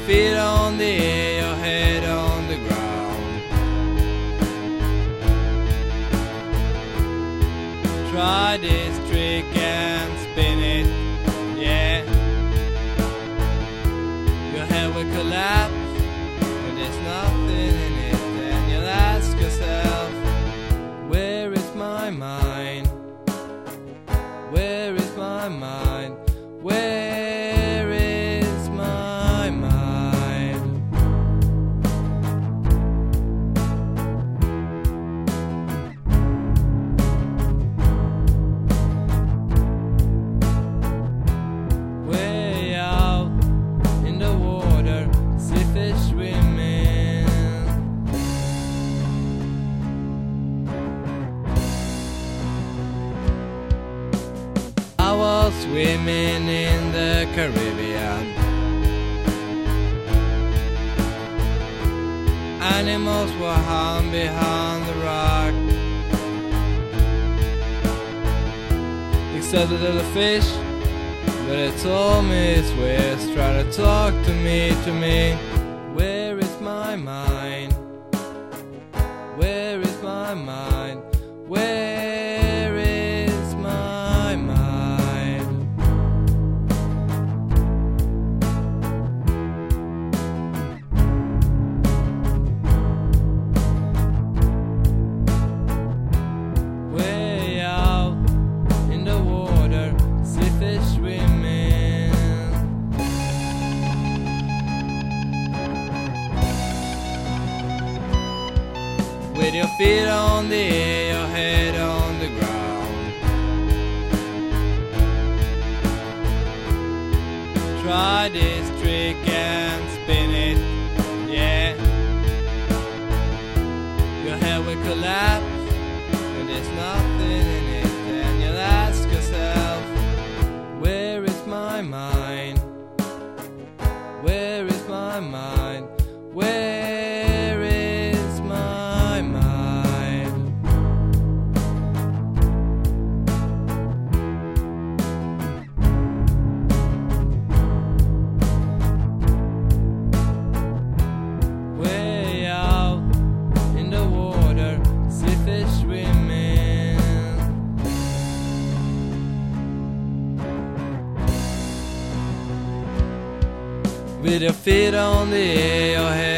feet on the air, your head on the ground. Try this trick and spin it, yeah. Your head will collapse when there's nothing in it. Then you'll ask yourself, where is my mind? Where is my mind? Where is my mind? Way out in the water, see fish swimming. I was swimming in the Caribbean. Animals were hung behind the rock, except the little fish. But it told me its ways, try to talk to me. Where is my mind? Where is my mind? Where is my mind? Way out in the water, see fish swimming. With your feet on the air, your head on the ground. Try this trick and spin it, yeah. Your head will collapse when there's nothing in it. Then you'll ask yourself, where is my mind? Where is my mind? Where is my mind? Way out in the water, see fish swimming. With your feet on the air, your head